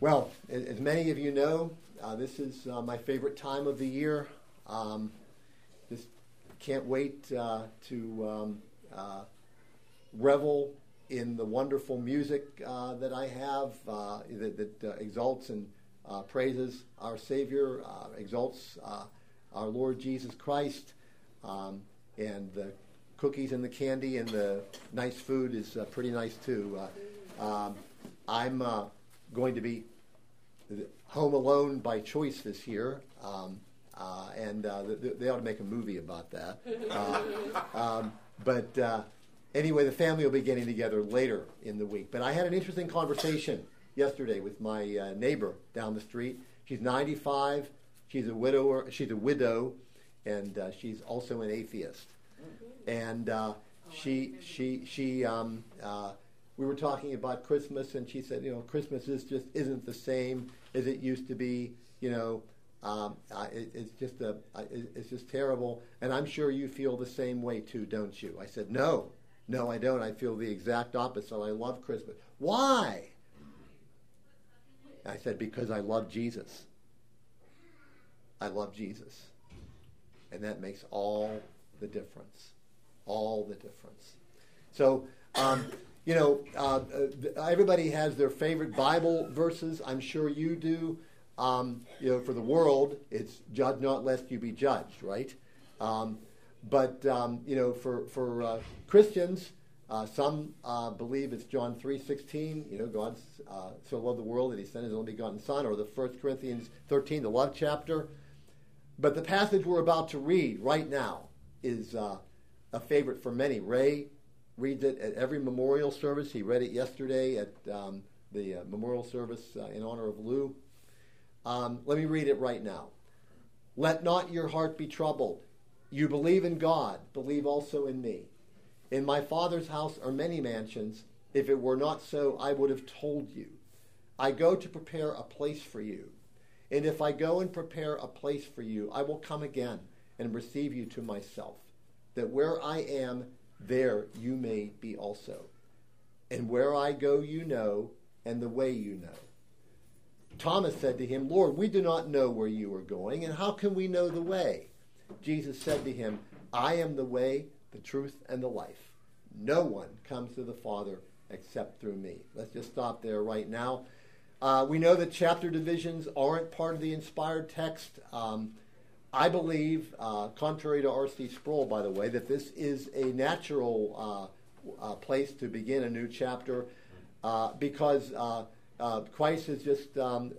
Well, as many of you know, this is my favorite time of the year. Just can't wait to revel in the wonderful music that I have that exalts and praises our Savior, exalts our Lord Jesus Christ, and the cookies and the candy and the nice food is pretty nice too. I'm going to be home alone by choice this year, and they ought to make a movie about that. But anyway, the family will be getting together later in the week. But I had an interesting conversation yesterday with my neighbor down the street. She's 95. She's a widower. She's a widow, and she's also an atheist. And we were talking about Christmas, and she said, Christmas isn't the same as it used to be. It's just terrible. And I'm sure you feel the same way too, don't you? I said, no, I don't. I feel the exact opposite. I love Christmas. Why? I said, because I love Jesus. I love Jesus. And that makes all the difference. All the difference. So, everybody has their favorite Bible verses. I'm sure you do. For the world, it's judge not lest you be judged, right? But for Christians, some believe it's John 3:16. God so loved the world that he sent his only begotten Son, or the 1 Corinthians 13, the love chapter. But the passage we're about to read right now is a favorite for many. Ray reads it at every memorial service. He read it yesterday at the memorial service in honor of Lou. Let me read it right now. Let not your heart be troubled. You believe in God, believe also in me. In my Father's house are many mansions. If it were not so, I would have told you. I go to prepare a place for you. And if I go and prepare a place for you, I will come again and receive you to myself, that where I am, there you may be also. And where I go you know, and the way you know. Thomas said to him, Lord, we do not know where you are going, and how can we know the way? Jesus said to him, I am the way, the truth, and the life. No one comes to the Father except through me. Let's just stop there right now. We know that chapter divisions aren't part of the inspired text. I believe, contrary to R.C. Sproul, by the way, that this is a natural place to begin a new chapter because Christ has just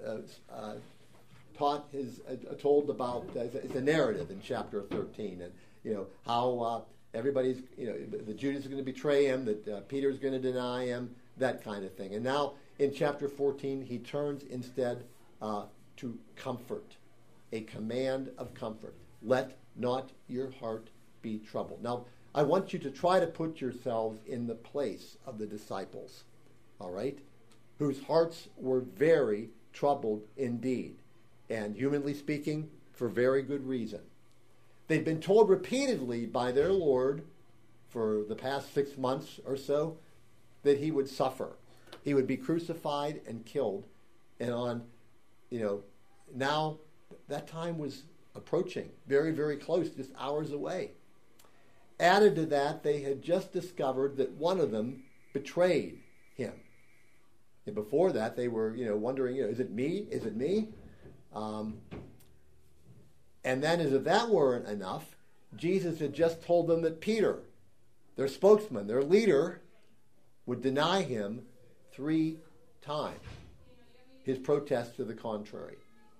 told about it's a narrative in chapter 13, and how everybody's that Judas is going to betray him, that Peter is going to deny him, that kind of thing. And now in chapter 14, he turns instead to comfort. A command of comfort. Let not your heart be troubled. Now, I want you to try to put yourselves in the place of the disciples, all right, whose hearts were very troubled indeed, and humanly speaking, for very good reason. They'd been told repeatedly by their Lord for the past 6 months or so that he would suffer. He would be crucified and killed, and now that time was approaching, very, very close, just hours away. Added to that, they had just discovered that one of them betrayed him. And before that, they were, wondering, is it me? Is it me? And then, as if that weren't enough, Jesus had just told them that Peter, their spokesman, their leader, would deny him 3 times. His protest to the contrary.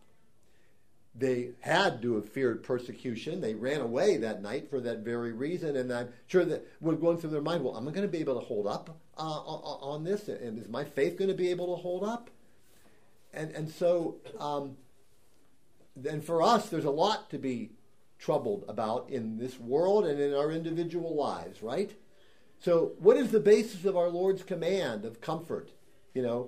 They had to have feared persecution. They ran away that night for that very reason. And I'm sure that we're going through their mind, well, am I going to be able to hold up on this? And is my faith going to be able to hold up? And so, then for us, there's a lot to be troubled about in this world and in our individual lives, right? So what is the basis of our Lord's command of comfort? Do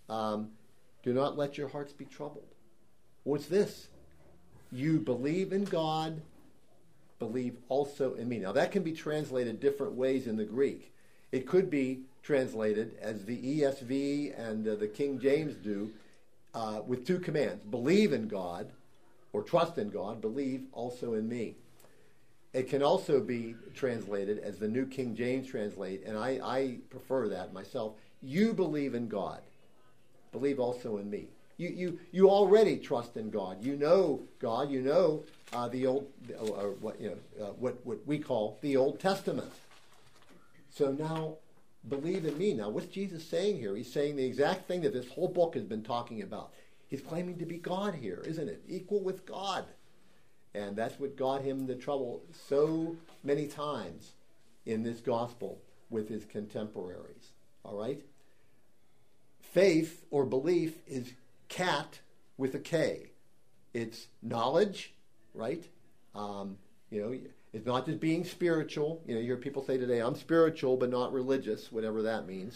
not let your hearts be troubled. What's this? You believe in God, believe also in me. Now that can be translated different ways in the Greek. It could be translated as the ESV and the King James do, with two commands: believe in God, or trust in God, believe also in me. It can also be translated as the New King James translate, and I prefer that myself. You believe in God, believe also in me. You already trust in God. You know God. You know the old, or what we call the Old Testament. So now, believe in me. Now, what's Jesus saying here? He's saying the exact thing that this whole book has been talking about. He's claiming to be God here, isn't it? Equal with God. And that's what got him into trouble so many times in this gospel with his contemporaries. All right? Faith or belief is cat with a K. It's knowledge, right? It's not just being spiritual. You hear people say today, I'm spiritual but not religious, whatever that means.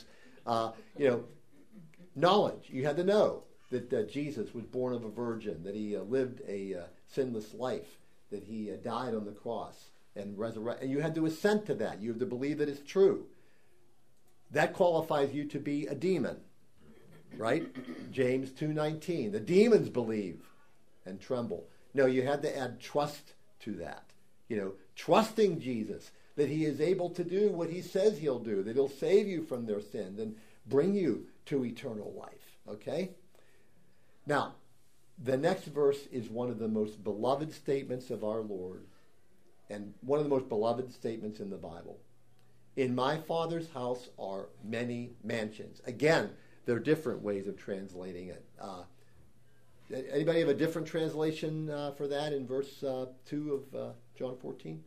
Knowledge. You had to know that Jesus was born of a virgin, that he lived a sinless life, that he died on the cross and resurrected. And you had to assent to that. You have to believe that it's true. That qualifies you to be a demon, right? James 2:19. The demons believe and tremble. No, you had to add trust to that. Trusting Jesus, that he is able to do what he says he'll do, that he'll save you from their sins and bring you to eternal life. Okay? Now, the next verse is one of the most beloved statements of our Lord and one of the most beloved statements in the Bible. In my Father's house are many mansions. Again, there are different ways of translating it. Anybody have a different translation for that in verse 2 of John 14?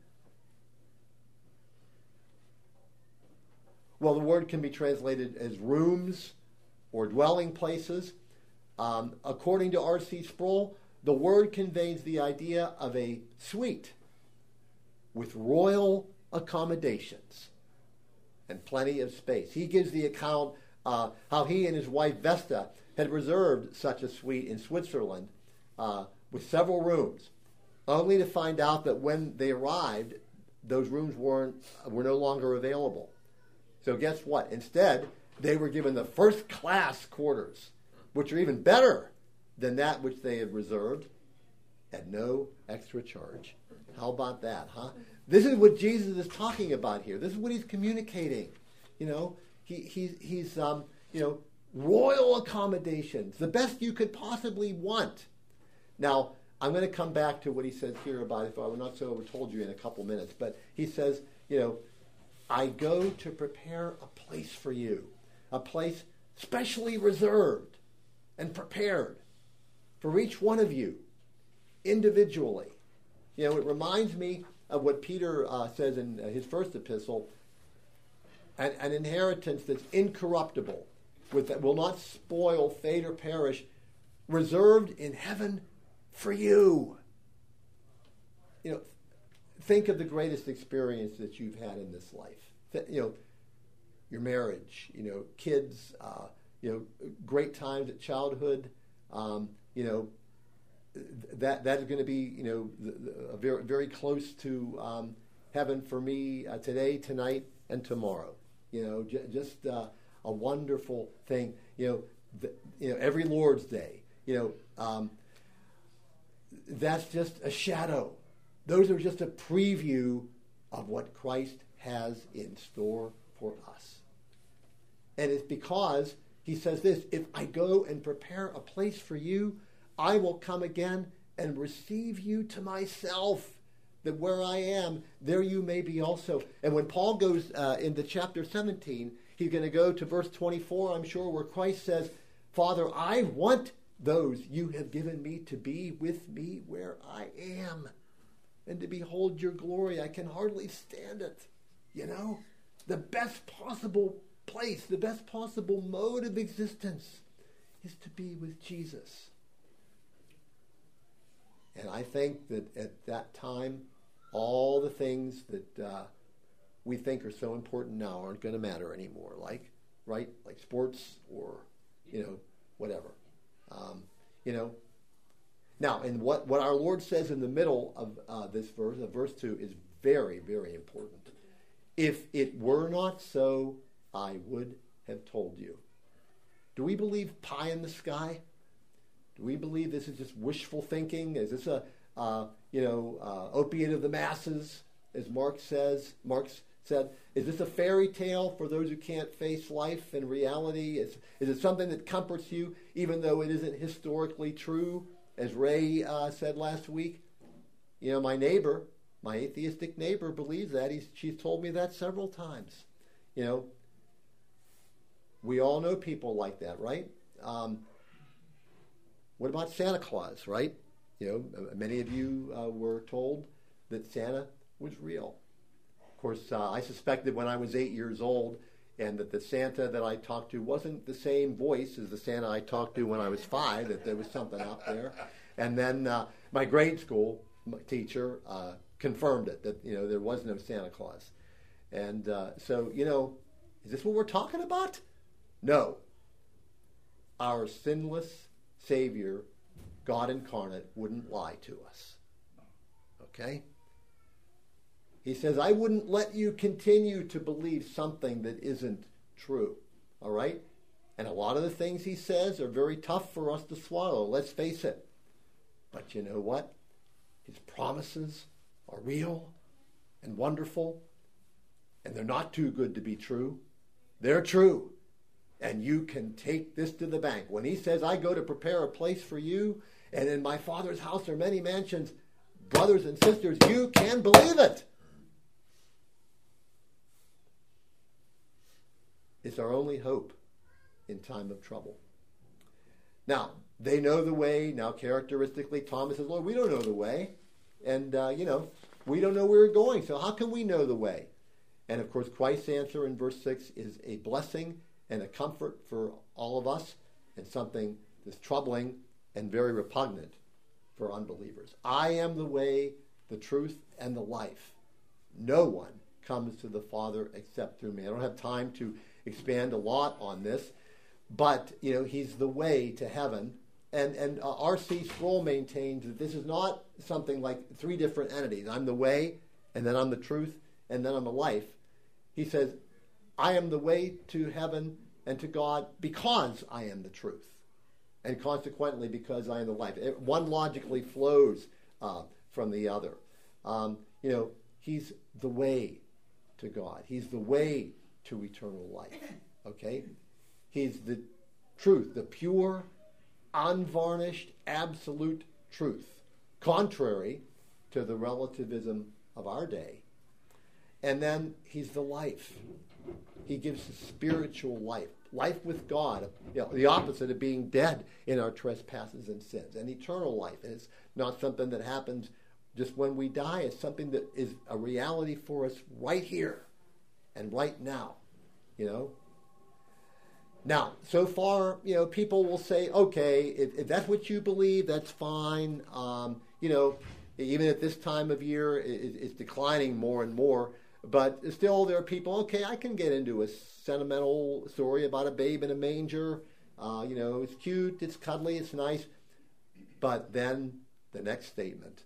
Well, the word can be translated as rooms or dwelling places. According to R.C. Sproul, the word conveys the idea of a suite with royal accommodations and plenty of space. He gives the account how he and his wife Vesta had reserved such a suite in Switzerland with several rooms, only to find out that when they arrived, those rooms were no longer available. So guess what? Instead, they were given the first-class quarters, which are even better than that which they had reserved at no extra charge. How about that, huh? This is what Jesus is talking about here. This is what he's communicating. He's royal accommodations, the best you could possibly want. Now, I'm going to come back to what he says here about, if I were not so overtold you in a couple minutes, but he says, I go to prepare a place for you, a place specially reserved and prepared for each one of you individually. It reminds me of what Peter says in his first epistle, an inheritance that's incorruptible, that will not spoil, fade, or perish, reserved in heaven for you. Think of the greatest experience that you've had in this life. Your marriage, kids, great times at childhood. That is going to be, very, very close to heaven for me today, tonight, and tomorrow. Just a wonderful thing. Every Lord's Day. That's just a shadow. Those are just a preview of what Christ has in store for us. And it's because he says this, if I go and prepare a place for you, I will come again and receive you to myself, that where I am, there you may be also. And when Paul goes into chapter 17, he's going to go to verse 24, I'm sure, where Christ says, Father, I want those you have given me to be with me where I am, and to behold your glory. I can hardly stand it. The best possible place, the best possible mode of existence is to be with Jesus. And I think that at that time, all the things that we think are so important now aren't going to matter anymore, like sports or, whatever. Now, and what our Lord says in the middle of this verse, verse 2, is very, very important. If it were not so, I would have told you. Do we believe pie in the sky? Do we believe this is just wishful thinking? Is this a opiate of the masses, as Marx said? Is this a fairy tale for those who can't face life and reality? Is it something that comforts you, even though it isn't historically true, as Ray said last week? My neighbor, my atheistic neighbor, believes that. She's told me that several times. We all know people like that, right? What about Santa Claus, right? Many of you were told that Santa was real. Of course, I suspected when I was 8 years old, and that the Santa that I talked to wasn't the same voice as the Santa I talked to when I was 5, that there was something up there. And then my grade school teacher confirmed it, that there was no Santa Claus. And so, is this what we're talking about? No. Our sinless Savior, God incarnate, wouldn't lie to us. Okay? He says, I wouldn't let you continue to believe something that isn't true. All right? And a lot of the things he says are very tough for us to swallow, let's face it. But you know what? His promises are real and wonderful, and they're not too good to be true. They're true. And you can take this to the bank. When he says, I go to prepare a place for you, and in my Father's house are many mansions, brothers and sisters, you can believe it. It's our only hope in time of trouble. Now, they know the way. Now, characteristically, Thomas says, Lord, we don't know the way. And, we don't know where we're going. So how can we know the way? And, of course, Christ's answer in verse 6 is a blessing and a comfort for all of us, and something that's troubling and very repugnant for unbelievers. I am the way, the truth, and the life. No one comes to the Father except through me. I don't have time to expand a lot on this, but he's the way to heaven. And R.C. Sproul maintains that this is not something like 3 different entities. I'm the way, and then I'm the truth, and then I'm the life. He says, I am the way to heaven and to God because I am the truth, and consequently because I am the life. One logically flows from the other. He's the way to God. He's the way to eternal life. Okay? He's the truth, the pure, unvarnished, absolute truth, contrary to the relativism of our day. And then he's the life. He gives us spiritual life with God, the opposite of being dead in our trespasses and sins, and eternal life. And it's not something that happens just when we die. It's something that is a reality for us right here and right now, Now, so far, people will say, okay, if that's what you believe, that's fine. Even at this time of year, it's declining more and more. But still, there are people, okay, I can get into a sentimental story about a babe in a manger. It's cute, it's cuddly, it's nice. But then the next statement,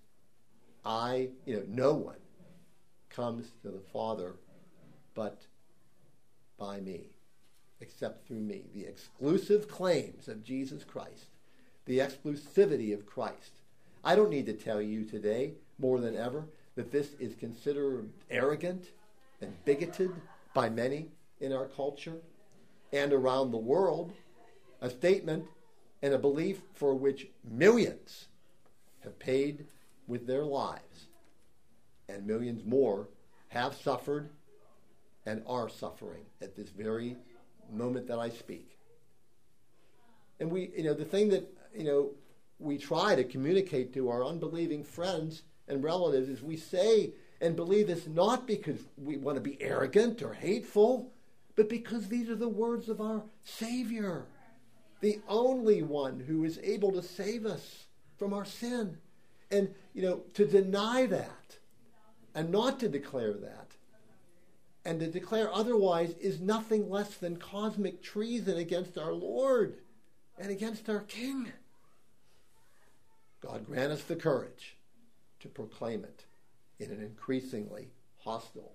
no one comes to the Father but by me, except through me. The exclusive claims of Jesus Christ, the exclusivity of Christ. I don't need to tell you today, more than ever, that this is considered arrogant and bigoted by many in our culture and around the world, a statement and a belief for which millions have paid with their lives, and millions more have suffered and are suffering at this very moment that I speak. And the thing that, we try to communicate to our unbelieving friends and relatives is we say and believe this not because we want to be arrogant or hateful, but because these are the words of our Savior, the only one who is able to save us from our sin. And, to deny that and not to declare that and to declare otherwise is nothing less than cosmic treason against our Lord and against our King. God grant us the courage to proclaim it in an increasingly hostile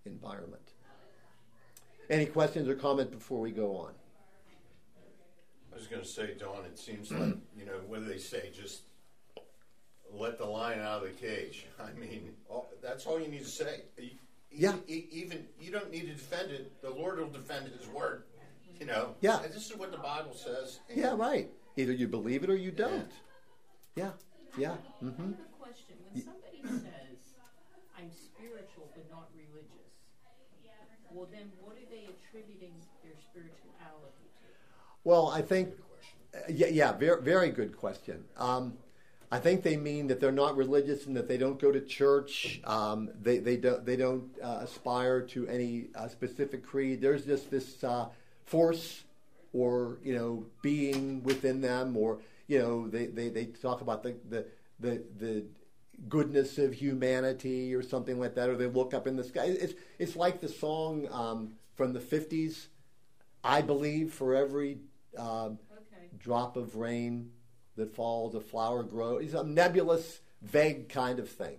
environment. Any questions or comments before we go on? I was going to say, Dawn, it seems like, what do they say? Just let the lion out of the cage. I mean, that's all you need to say. Even you don't need to defend it. The Lord will defend His word. Yeah. And this is what the Bible says. Yeah, right. Either you believe it or you don't. Yeah. Mm-hmm. I have a question. When somebody says, I'm spiritual but not religious, well then what are they attributing their spirituality to? Well, I think, very, very good question. I think they mean that they're not religious and that they don't go to church. They don't aspire to any specific creed. There's just this force or being within them, or they talk about the goodness of humanity or something like that, or they look up in the sky. It's like the song from the 50s, I believe for every drop of rain that falls, a flower grows. It's a nebulous, vague kind of thing,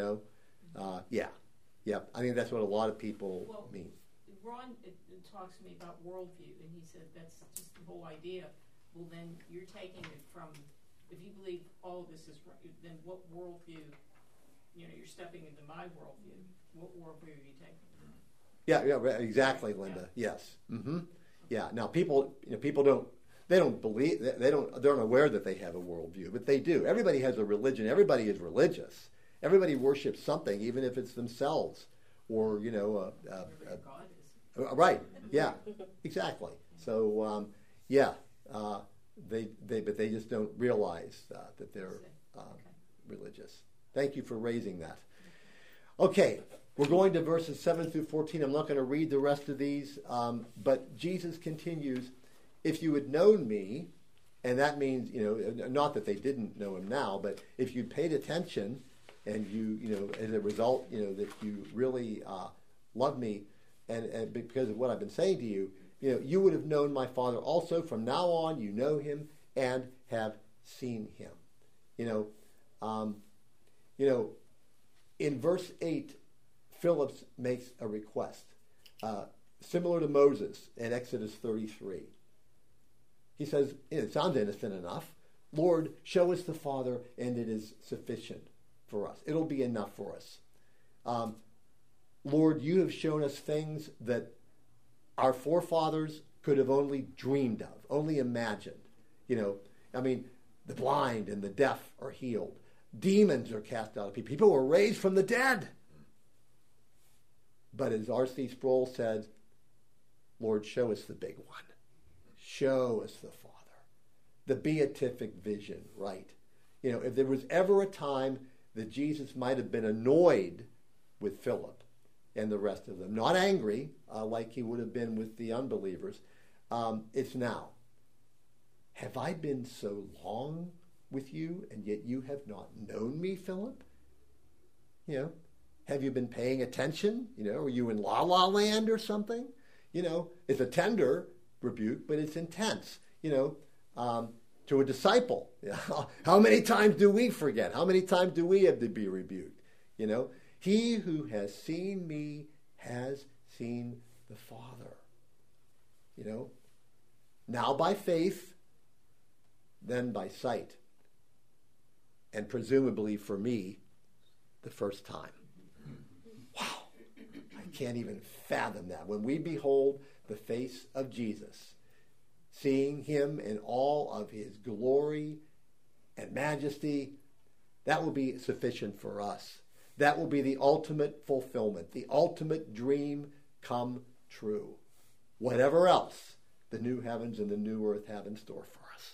I think that's what a lot of people mean. Ron talks to me about worldview, and he said that's just the whole idea. Well, then you're taking it from, if you believe all of this is right, then what worldview, you're stepping into my worldview. What worldview are you taking? Yeah, exactly, Linda. Yeah. Yes. Mm-hmm. Yeah. Now, people don't believe, they're unaware that they have a worldview, but they do. Everybody has a religion. Everybody is religious. Everybody worships something, even if it's themselves or, God is. Right. Yeah, exactly. So, but they just don't realize that they're religious. Thank you for raising that. Okay, we're going to verses 7 through 14. I'm not going to read the rest of these, but Jesus continues, if you had known me, and that means, not that they didn't know him now, but if you paid attention and you, as a result, that you really love me, and because of what I've been saying to you, you would have known my Father also. From now on, you know him and have seen him. In verse 8, Philip makes a request, similar to Moses in Exodus 33. He says, it sounds innocent enough. Lord, show us the Father, and it is sufficient for us. It'll be enough for us. Lord, you have shown us things that our forefathers could have only dreamed of, only imagined. The blind and the deaf are healed. Demons are cast out of people. People were raised from the dead. But as R.C. Sproul said, Lord, show us the big one. Show us the Father. The beatific vision, right? If there was ever a time that Jesus might have been annoyed with Philip and the rest of them, not angry like he would have been with the unbelievers, it's now. Have I been so long with you, and yet you have not known me, Philip? Have you been paying attention? Are you in La La Land or something? It's a tender rebuke, but it's intense. To a disciple, how many times do we forget? How many times do we have to be rebuked? He who has seen me has seen the Father. Now by faith, then by sight, and presumably for me, the first time. Wow, I can't even fathom that. When we behold the face of Jesus, seeing him in all of his glory and majesty, that will be sufficient for us. That will be the ultimate fulfillment, the ultimate dream come true. Whatever else the new heavens and the new earth have in store for us.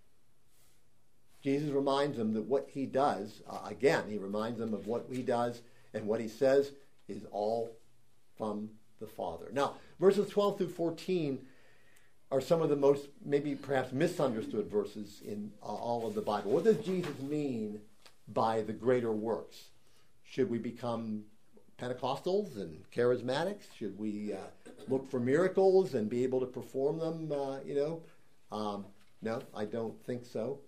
Jesus reminds them that what he does, he reminds them of what he does, and what he says is all from the Father. Now, verses 12 through 14 are some of the most, maybe perhaps misunderstood verses in all of the Bible. What does Jesus mean by the greater works? Should we become Pentecostals and charismatics? Should we look for miracles and be able to perform them? No, I don't think so.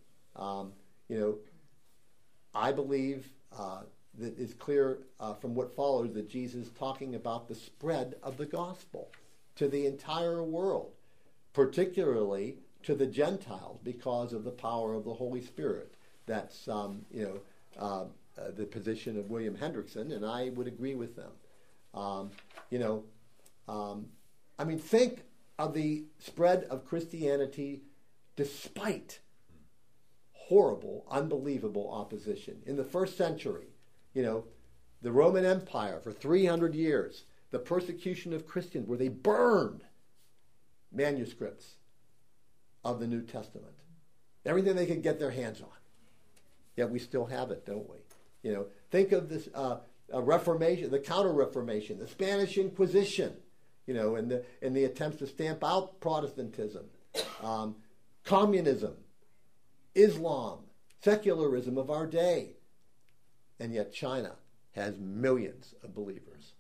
I believe that it's clear from what follows that Jesus is talking about the spread of the gospel to the entire world, particularly to the Gentiles because of the power of the Holy Spirit. That's the position of William Hendrickson, and I would agree with them. Think of the spread of Christianity despite horrible, unbelievable opposition. In the first century, the Roman Empire for 300 years, the persecution of Christians where they burned manuscripts of the New Testament. Everything they could get their hands on. Yet we still have it, don't we? Think of this Reformation, the Counter-Reformation, the Spanish Inquisition, and the attempts to stamp out Protestantism, communism, Islam, secularism of our day. And yet China has millions of believers.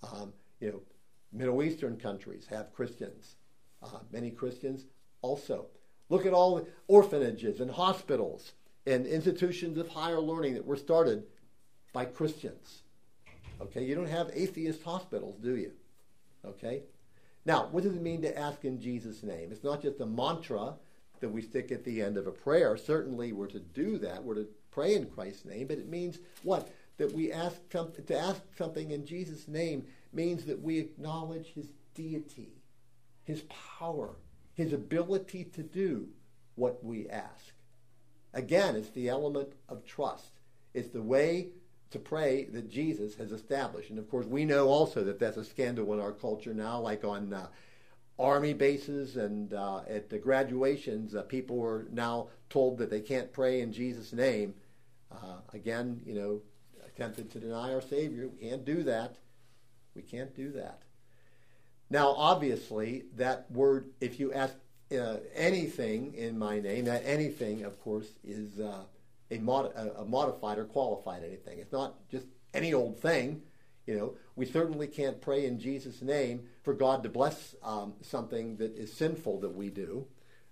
Middle Eastern countries have Christians. Many Christians also. Look at all the orphanages and hospitals and institutions of higher learning that were started by Christians. Okay, you don't have atheist hospitals, do you? Okay? Now, what does it mean to ask in Jesus' name? It's not just a mantra that we stick at the end of a prayer. Certainly we're to do that. We're to pray in Christ's name, but it means what? That we ask something in Jesus' name means that we acknowledge his deity, his power, his ability to do what we ask. Again, it's the element of trust. It's the way to pray that Jesus has established. And of course, we know also that that's a scandal in our culture now, like on army bases and at the graduations, people are now told that they can't pray in Jesus' name. Again, attempted to deny our Savior. We can't do that. We can't do that. Now, obviously, that word, if you ask anything in my name, that anything, of course, is a modified or qualified anything. It's not just any old thing. We certainly can't pray in Jesus' name for God to bless something that is sinful that we do.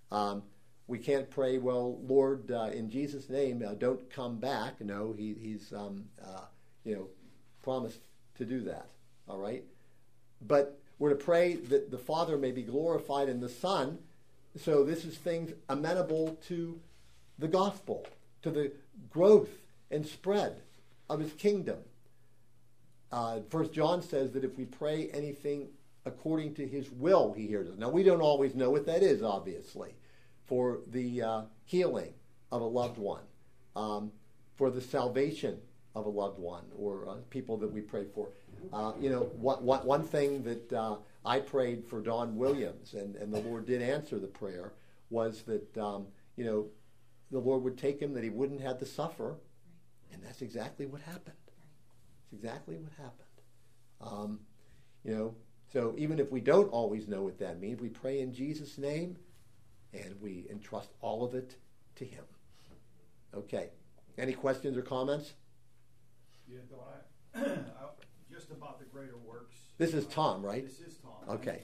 We can't pray, well, Lord, in Jesus' name, don't come back. No, he's promised to do that. All right? But we're to pray that the Father may be glorified in the Son. So this is things amenable to the gospel, to the growth and spread of his kingdom. 1 John says that if we pray anything according to his will, he hears us. Now, we don't always know what that is, obviously, for the healing of a loved one, for the salvation of a loved one, or people that we pray for. One thing that I prayed for Don Williams, and the Lord did answer the prayer, was that, the Lord would take him, that he wouldn't have to suffer, and that's exactly what happened. It's exactly what happened. So even if we don't always know what that means, we pray in Jesus' name, and we entrust all of it to him. Okay. Any questions or comments? Yeah, just about the greater works. This is Tom, right? This is Tom. Okay.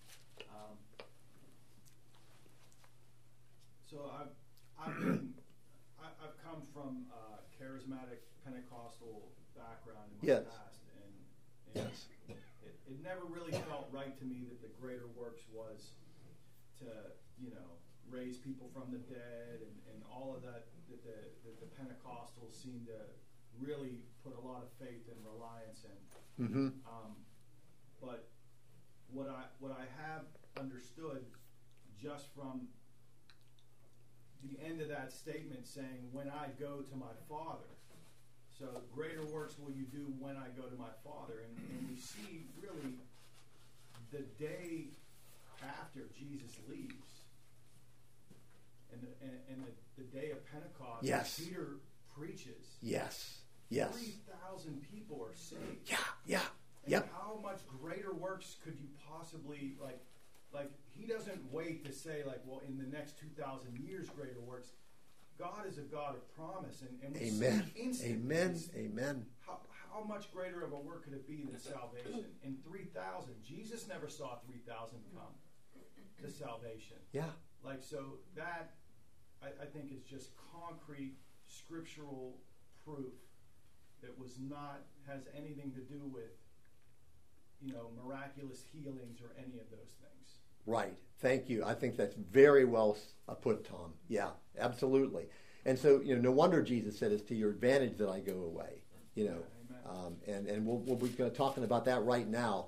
So I've come from a charismatic Pentecostal background in my past, and it never really felt right to me that the greater works was to raise people from the dead and all of that the Pentecostals seem to really put a lot of faith and reliance in. Mm-hmm. But what I have understood just from the end of that statement saying, when I go to my Father, so greater works will you do when I go to my Father. And we see really the day after Jesus leaves and the day of Pentecost, yes. Peter preaches. Yes. 3,000 people are saved. Yeah. And how much greater works could you possibly, like he doesn't wait to say, well, in the next 2,000 years, greater works. God is a God of promise, and we Amen. see instantly. Amen. How much greater of a work could it be than salvation? In 3,000, Jesus never saw 3,000 come to salvation. Yeah. So that, I think, is just concrete scriptural proof that has anything to do with, miraculous healings or any of those things. Right. Thank you. I think that's very well put, Tom. Yeah, absolutely. And so, no wonder Jesus said, it's to your advantage that I go away. And we'll be talking about that right now.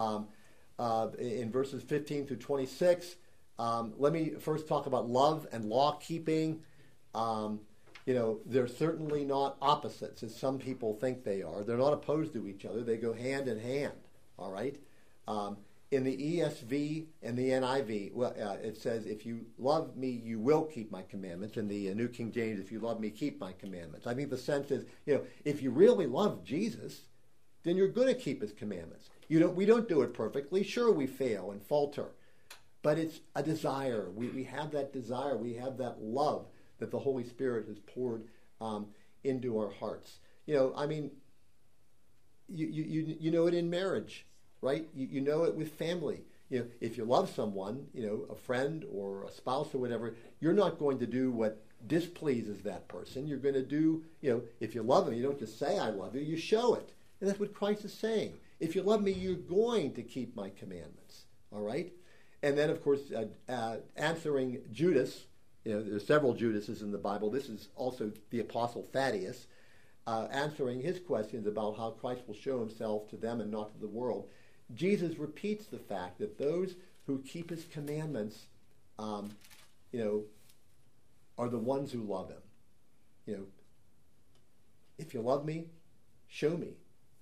In verses 15 through 26, let me first talk about love and law keeping. They're certainly not opposites, as some people think they are. They're not opposed to each other. They go hand in hand, all right? In the ESV and the NIV, it says, if you love me, you will keep my commandments. In the New King James, if you love me, keep my commandments. I think the sense is, if you really love Jesus, then you're going to keep his commandments. We don't do it perfectly. Sure, we fail and falter. But it's a desire. We have that desire. We have that love that the Holy Spirit has poured into our hearts. You know it in marriage, right? You know it with family. If you love someone, a friend or a spouse or whatever, you're not going to do what displeases that person. You're going to do, if you love them, you don't just say I love you, you show it. And that's what Christ is saying. If you love me, you're going to keep my commandments. All right? And then, of course, answering Judas. There's several Judases in the Bible. This is also the Apostle Thaddeus, answering his questions about how Christ will show himself to them and not to the world. Jesus repeats the fact that those who keep his commandments, are the ones who love him. If you love me, show me.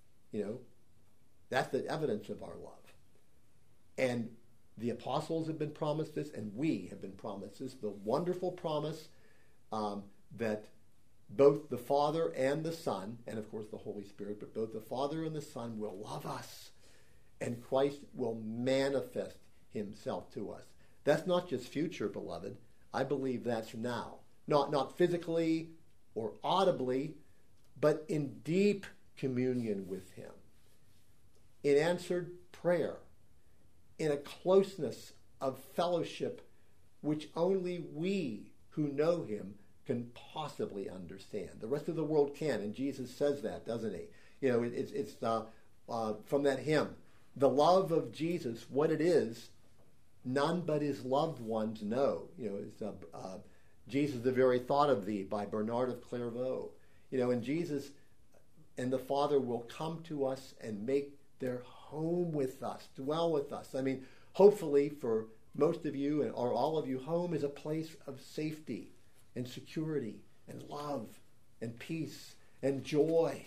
That's the evidence of our love. And the apostles have been promised this, and we have been promised this, the wonderful promise that both the Father and the Son, and of course the Holy Spirit, but both the Father and the Son will love us, and Christ will manifest himself to us. That's not just future, beloved. I believe that's now. Not physically or audibly, but in deep communion with him, in answered prayer, in a closeness of fellowship which only we who know him can possibly understand. The rest of the world can, and Jesus says that, doesn't he? It's from that hymn, the love of Jesus, what it is, none but his loved ones know. It's Jesus, the very thought of thee, by Bernard of Clairvaux. And Jesus and the Father will come to us and make their home with us, dwell with us. I mean, hopefully for most of you or all of you, home is a place of safety and security and love and peace and joy.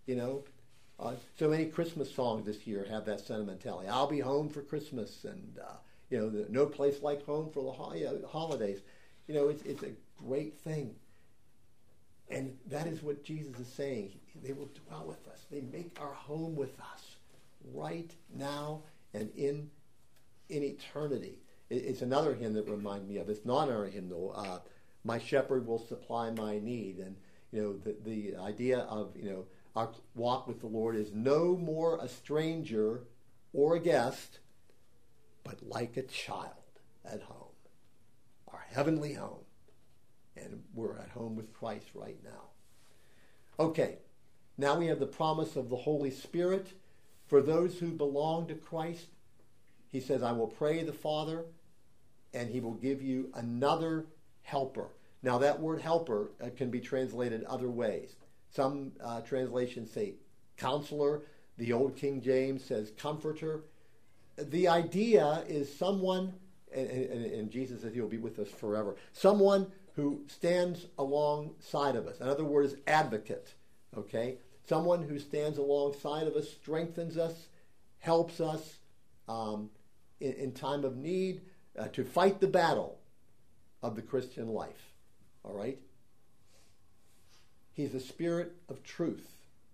So many Christmas songs this year have that sentimentality. I'll be home for Christmas, and no place like home for the holidays. It's a great thing. And that is what Jesus is saying. They will dwell with us. They make our home with us right now and in eternity. It's another hymn that reminds me of. It's not our hymn, though. My shepherd will supply my need. And, the idea of, our walk with the Lord is no more a stranger or a guest, but like a child at home. Our heavenly home. And we're at home with Christ right now. Okay, now we have the promise of the Holy Spirit. For those who belong to Christ, he says, I will pray the Father, and he will give you another helper. Now that word helper can be translated other ways. Some translations say counselor. The Old King James says comforter. The idea is someone, and Jesus says he will be with us forever, someone who stands alongside of us. In other words, advocate, okay? Someone who stands alongside of us, strengthens us, helps us in time of need to fight the battle of the Christian life, all right? He's the Spirit of truth,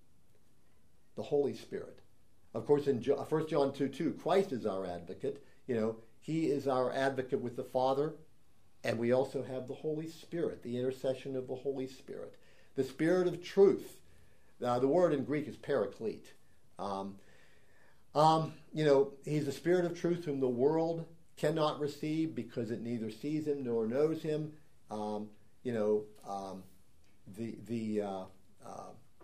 the Holy Spirit. Of course, in 1 John 2:2, Christ is our advocate. He is our advocate with the Father. And we also have the Holy Spirit, the intercession of the Holy Spirit. The Spirit of truth. The word in Greek is paraclete. He's the Spirit of truth whom the world cannot receive because it neither sees him nor knows him. The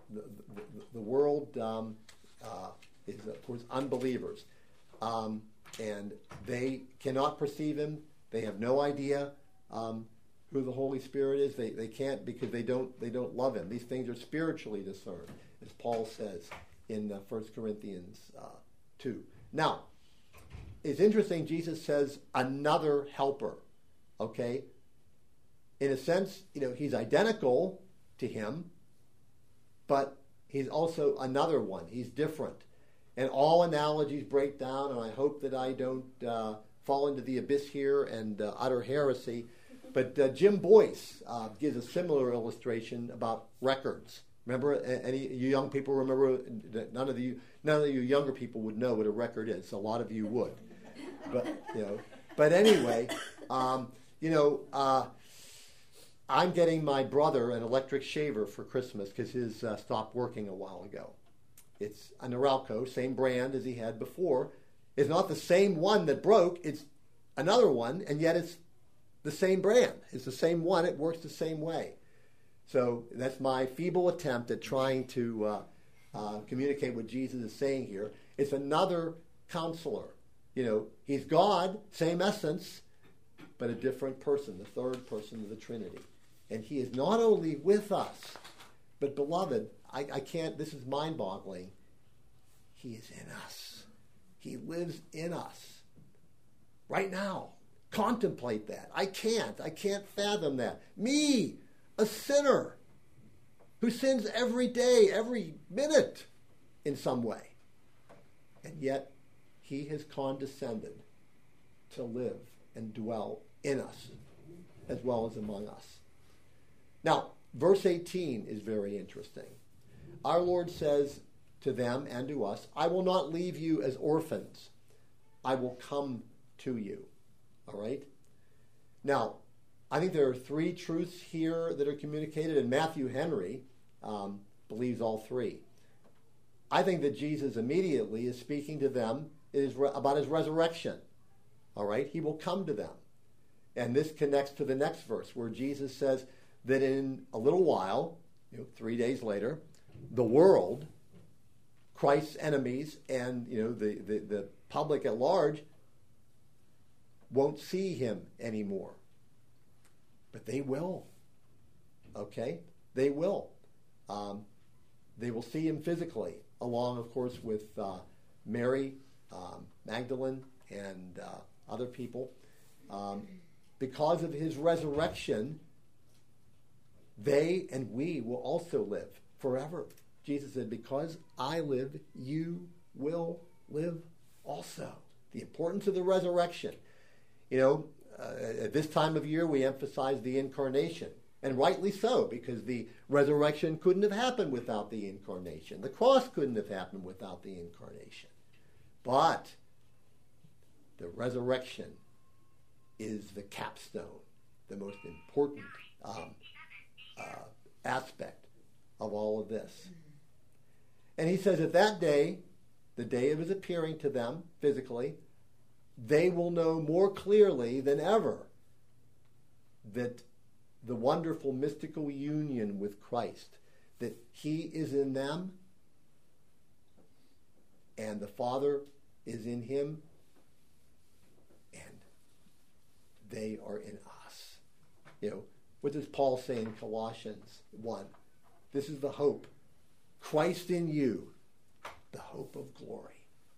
world is, of course, unbelievers. and they cannot perceive him. They have no idea who the Holy Spirit is. They can't, because they don't love him. These things are spiritually discerned, as Paul says in 1 Corinthians 2. Now, it's interesting, Jesus says another helper, okay? In a sense, he's identical to him, but he's also another one. He's different. And all analogies break down, and I hope that I don't fall into the abyss here and utter heresy. But Jim Boyce gives a similar illustration about records. Remember, any you young people remember? None of you younger people would know what a record is. A lot of you would, but anyway, I'm getting my brother an electric shaver for Christmas because his stopped working a while ago. It's a Norelco, same brand as he had before. It's not the same one that broke. It's another one, and yet it's the same brand. It's the same one. It works the same way. So that's my feeble attempt at trying to communicate what Jesus is saying here. It's another counselor. He's God, same essence, but a different person, the third person of the Trinity. And he is not only with us, but beloved, I can't, this is mind-boggling. He is in us. He lives in us right now. Contemplate that. I can't fathom that. Me, a sinner who sins every day, every minute in some way. And yet, he has condescended to live and dwell in us as well as among us. Now, verse 18 is very interesting. Our Lord says to them and to us, I will not leave you as orphans. I will come to you. All right? Now, I think there are three truths here that are communicated, and Matthew Henry believes all three. I think that Jesus immediately is speaking to them about his resurrection. All right? He will come to them. And this connects to the next verse where Jesus says that in a little while, 3 days later, the world, Christ's enemies, and the public at large won't see him anymore. But they will. Okay? They will. They will see him physically, along, of course, with Mary, Magdalene, and other people. Because of his resurrection, they and we will also live forever. Jesus said, because I live, you will live also. The importance of the resurrection. At this time of year, we emphasize the incarnation. And rightly so, because the resurrection couldn't have happened without the incarnation. The cross couldn't have happened without the incarnation. But the resurrection is the capstone, the most important aspect of all of this. And he says that that day, the day of his appearing to them physically, they will know more clearly than ever that the wonderful mystical union with Christ, that he is in them and the Father is in him and they are in us. What does Paul say in Colossians 1? This is the hope. Christ in you, the hope of glory.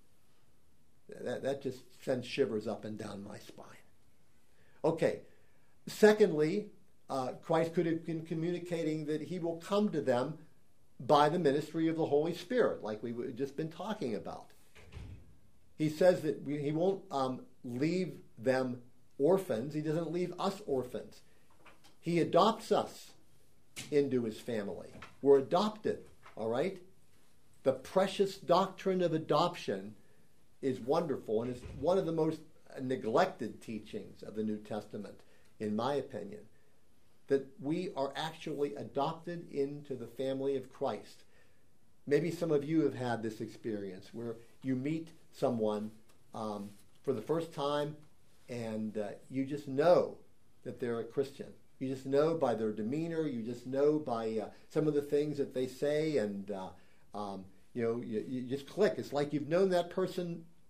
That just sends shivers up and down my spine. Okay. Secondly, Christ could have been communicating that he will come to them by the ministry of the Holy Spirit, like we've just been talking about. He says that he won't leave them orphans. He doesn't leave us orphans. He adopts us into his family. We're adopted, all right? The precious doctrine of adoption is wonderful, and it's one of the most neglected teachings of the New Testament, in my opinion, that we are actually adopted into the family of Christ. Maybe some of you have had this experience where you meet someone for the first time and you just know that they're a Christian. You just know by their demeanor. You just know by some of the things that they say, and you just click. It's like you've known that person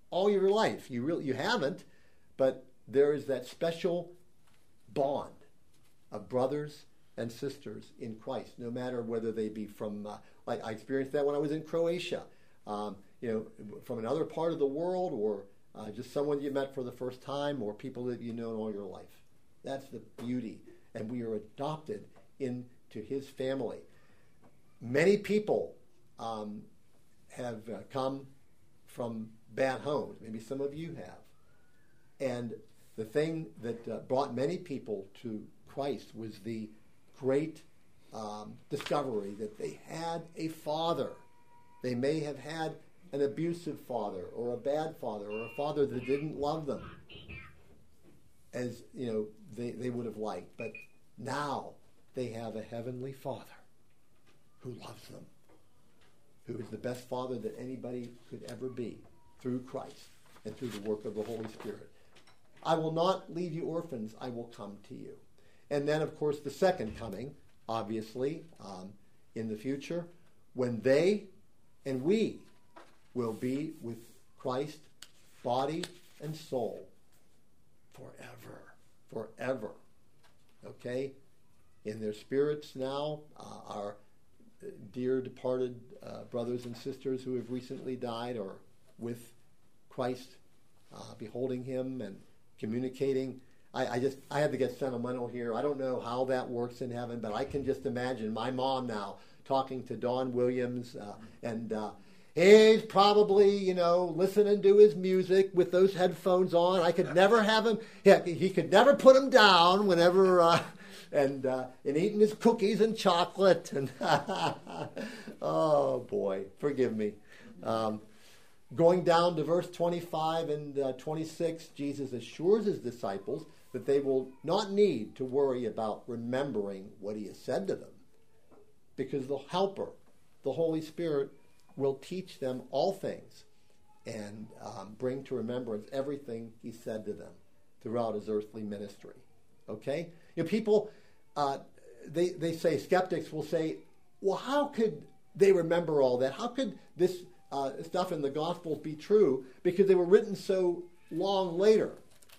all your life. You haven't, but there is that special bond of brothers and sisters in Christ, no matter whether they be from, like I experienced that when I was in Croatia, from another part of the world, or just someone you met for the first time, or people that you know all your life. That's the beauty, and we are adopted into his family. Many people have come from bad homes. Maybe some of you have. And the thing that brought many people to Christ was the great discovery that they had a father. They may have had an abusive father, or a bad father, or a father that didn't love them as they would have liked. But now they have a heavenly Father who loves them, who is the best father that anybody could ever be, through Christ and through the work of the Holy Spirit. I will not leave you orphans, I will come to you. And then, of course, the second coming, obviously, in the future, when they and we will be with Christ, body and soul, forever. Okay? In their spirits now, our dear departed brothers and sisters who have recently died are with Christ, beholding him and communicating. I had to get sentimental here. I don't know how that works in heaven, but I can just imagine my mom now talking to Don Williams, and he's probably, listening to his music with those headphones on. I could never have him. He could never put them down whenever, and eating his cookies and chocolate. And oh boy, forgive me. Going down to verse 25 and 26, Jesus assures his disciples that they will not need to worry about remembering what he has said to them, because the Helper, the Holy Spirit, will teach them all things and bring to remembrance everything he said to them throughout his earthly ministry. Okay? People, they say, skeptics will say, well, how could they remember all that? How could this stuff in the Gospels be true? Because they were written so long later.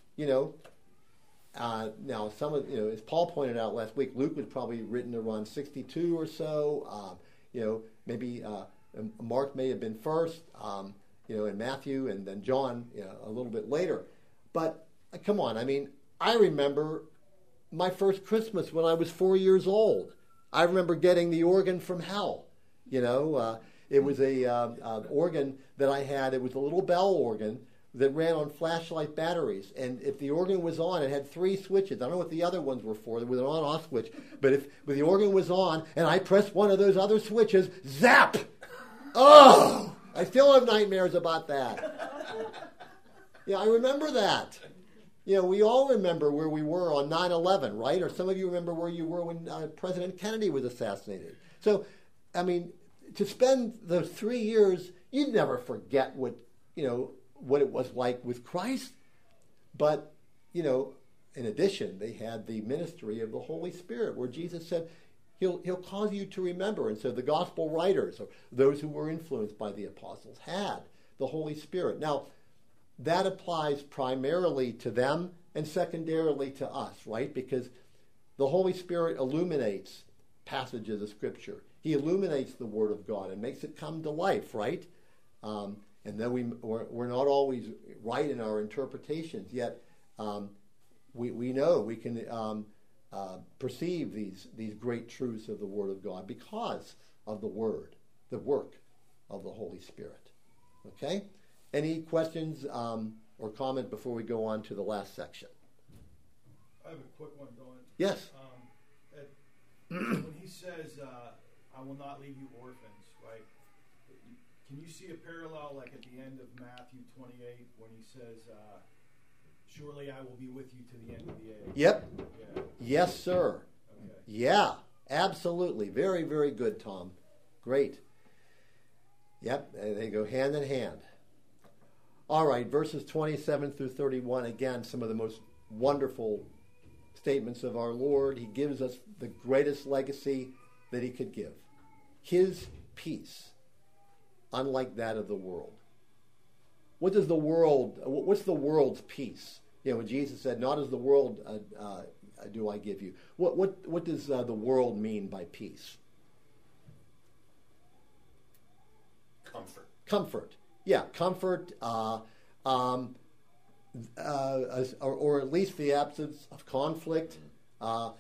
Now, some of, as Paul pointed out last week, Luke was probably written around 62 or so. Maybe Mark may have been first, and Matthew, and then John a little bit later. But come on, I remember my first Christmas when I was 4 years old. I remember getting the organ from hell. It was a organ that I had. It was a little bell organ that ran on flashlight batteries. And if the organ was on, it had 3 switches. I don't know what the other ones were for. There was an on-off switch. But if the organ was on and I pressed one of those other switches, zap! Oh! I still have nightmares about that. I remember that. We all remember where we were on 9/11, right? Or some of you remember where you were when President Kennedy was assassinated. So, to spend those 3 years, you'd never forget what it was like with Christ. But, in addition, they had the ministry of the Holy Spirit, where Jesus said, He'll cause you to remember. And so the gospel writers, or those who were influenced by the apostles, had the Holy Spirit. Now, that applies primarily to them and secondarily to us, right? Because the Holy Spirit illuminates passages of Scripture. He illuminates the Word of God and makes it come to life, right? And then we're not always right in our interpretations, yet we know we can perceive these great truths of the Word of God because of the Word, the work of the Holy Spirit. Okay? Any questions or comment before we go on to the last section? I have a quick one going. Yes. When he says, I will not leave you orphans, right? Can you see a parallel like at the end of Matthew 28 when he says, surely I will be with you to the end of the age? Yep. Yeah. Yes, sir. Okay. Yeah, absolutely. Very, very good, Tom. Great. Yep, they go hand in hand. All right, verses 27 through 31, again, some of the most wonderful statements of our Lord. He gives us the greatest legacy that he could give. His peace, unlike that of the world. does the world? What's the world's peace? When Jesus said, "Not as the world do I give you." What does the world mean by peace? Comfort. Comfort. Yeah, comfort. Or at least the absence of conflict. A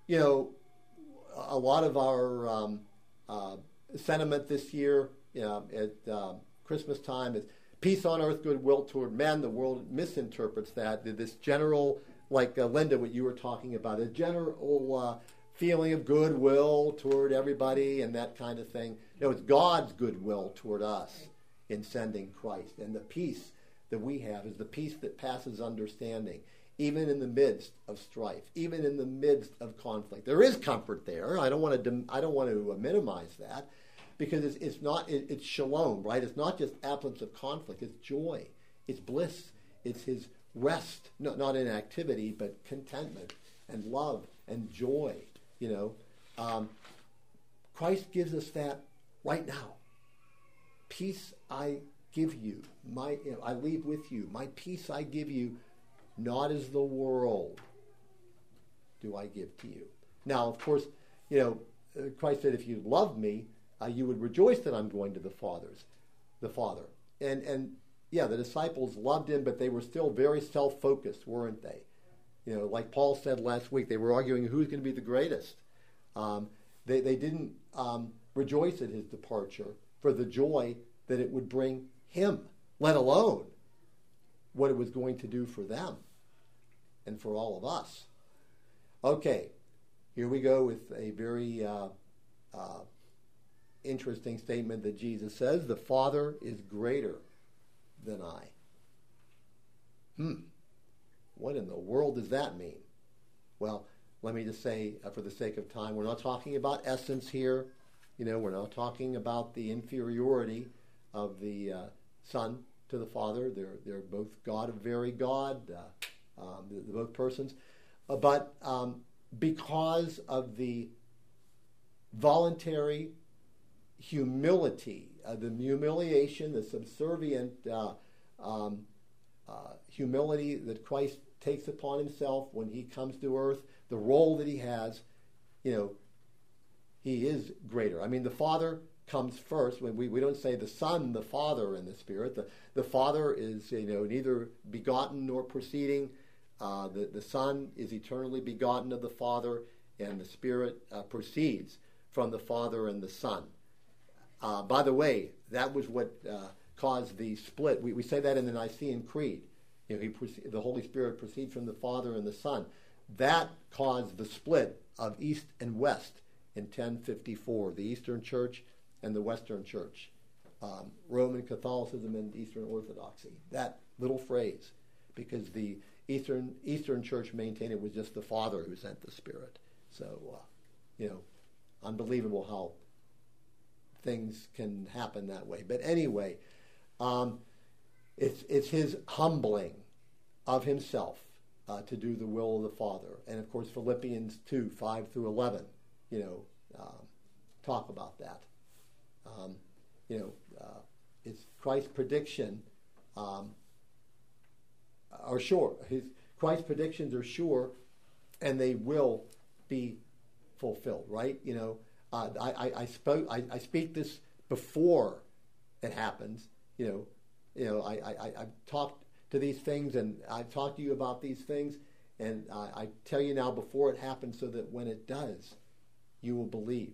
lot of our sentiment this year, at Christmas time, is peace on earth, goodwill toward men. The world misinterprets that. This general, like Linda, what you were talking about, a general feeling of goodwill toward everybody and that kind of thing. It's God's goodwill toward us in sending Christ. And the peace that we have is the peace that passes understanding, even in the midst of strife, even in the midst of conflict. There is comfort there. I don't want to minimize that, because it's shalom, right? It's not just absence of conflict. It's joy. It's bliss. It's his rest, not in activity, but contentment and love and joy. Christ gives us that right now. Peace I give you. I leave with you. My peace I give you, not as the world do I give to you. Now, of course, Christ said, if you loved me, you would rejoice that I'm going to the Father. And yeah, the disciples loved him, but they were still very self-focused, weren't they? Like Paul said last week, they were arguing who's going to be the greatest. They didn't rejoice at his departure for the joy that it would bring him, let alone what it was going to do for them and for all of us. Okay, here we go with a very interesting statement that Jesus says, the Father is greater than I. What in the world does that mean? Well, let me just say, for the sake of time, we're not talking about essence here. We're not talking about the inferiority of the Son to the Father. They're both God of very God, they're both persons. But because of the voluntary humility, the humiliation, the subservient humility that Christ takes upon himself when he comes to earth, the role that he has, he is greater. I mean, the Father comes first. When we don't say the Son, the Father, and the Spirit. The Father is neither begotten nor proceeding. The Son is eternally begotten of the Father, and the Spirit proceeds from the Father and the Son. By the way, that was what caused the split. We say that in the Nicene Creed. The Holy Spirit proceeds from the Father and the Son. That caused the split of East and West in 1054, the Eastern Church and the Western Church, Roman Catholicism and Eastern Orthodoxy. That little phrase, because the Eastern Church maintained it was just the Father who sent the Spirit. So, unbelievable how things can happen that way. But anyway, it's his humbling of himself to do the will of the Father. And of course, Philippians 2, 5 through 11, talk about that. It's Christ's prediction are sure. Christ's predictions are sure, and they will be fulfilled. Right? I speak this before it happens. I've talked to these things, and I've talked to you about these things, and I tell you now before it happens, so that when it does, you will believe.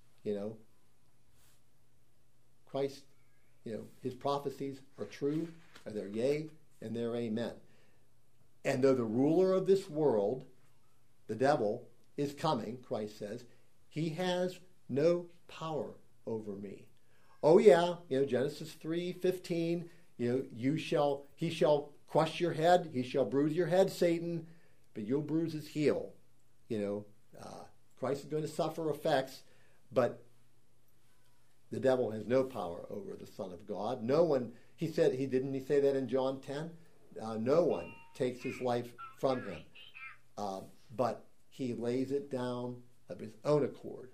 Christ, his prophecies are true, and they're yea, and they're amen. And though the ruler of this world, the devil, is coming, Christ says, he has no power over me. Oh yeah, Genesis 3:15, he shall crush your head, he shall bruise your head, Satan, but you'll bruise his heel. Christ is going to suffer effects, but the devil has no power over the Son of God. No one, he say that in John 10? No one takes his life from him, but he lays it down of his own accord,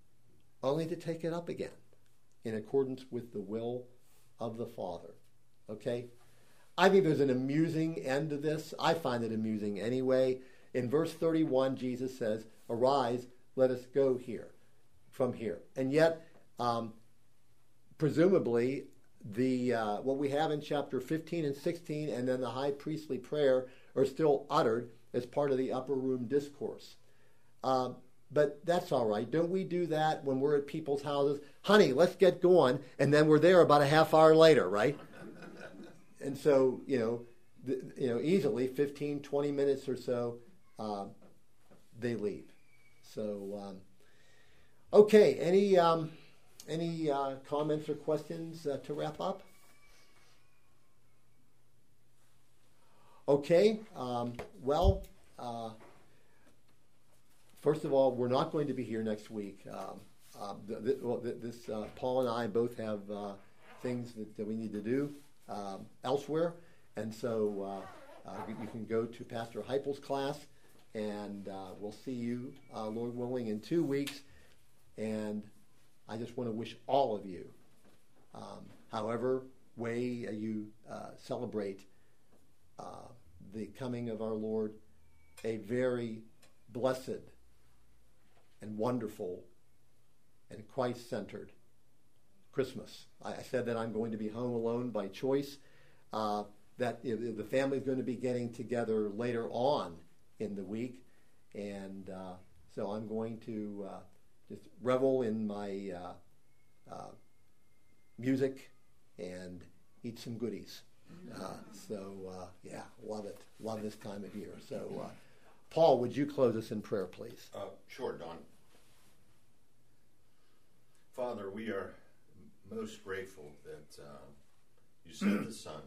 only to take it up again in accordance with the will of the Father. Okay? I think there's an amusing end to this. I find it amusing anyway. In verse 31, Jesus says, "Arise, let us go from here." And yet, presumably, what we have in chapter 15 and 16 and then the high priestly prayer are still uttered as part of the upper room discourse. But that's all right. Don't we do that when we're at people's houses? Honey, let's get going. And then we're there about a half hour later, right? And so, easily 15, 20 minutes or so, they leave. So, okay. Any comments or questions to wrap up? Okay. First of all, we're not going to be here next week. Paul and I both have things that we need to do elsewhere, and so you can go to Pastor Heipel's class, and we'll see you, Lord willing, in 2 weeks. And I just want to wish all of you, however way you celebrate the coming of our Lord, a very blessed and wonderful and Christ-centered Christmas. I said that I'm going to be home alone by choice, that the family's going to be getting together later on in the week, and so I'm going to just revel in my music and eat some goodies. Love it. Love this time of year. So, Paul, would you close us in prayer, please? Sure, Don. Father, we are most grateful that you sent the Son,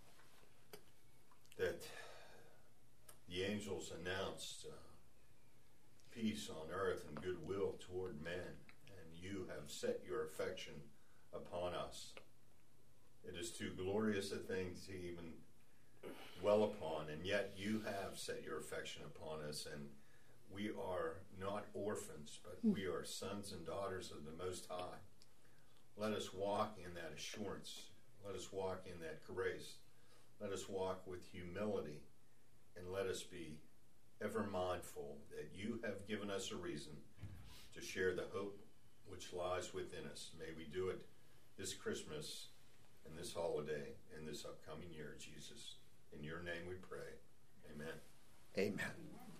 that the angels announced peace on earth and goodwill toward men, and you have set your affection upon us. It is too glorious a thing to even dwell upon, and yet you have set your affection upon us, and we are not orphans, but we are sons and daughters of the Most High. Let us walk in that assurance. Let us walk in that grace. Let us walk with humility, and let us be ever mindful that you have given us a reason to share the hope which lies within us. May we do it this Christmas and this holiday and this upcoming year, Jesus. In your name we pray. Amen. Amen.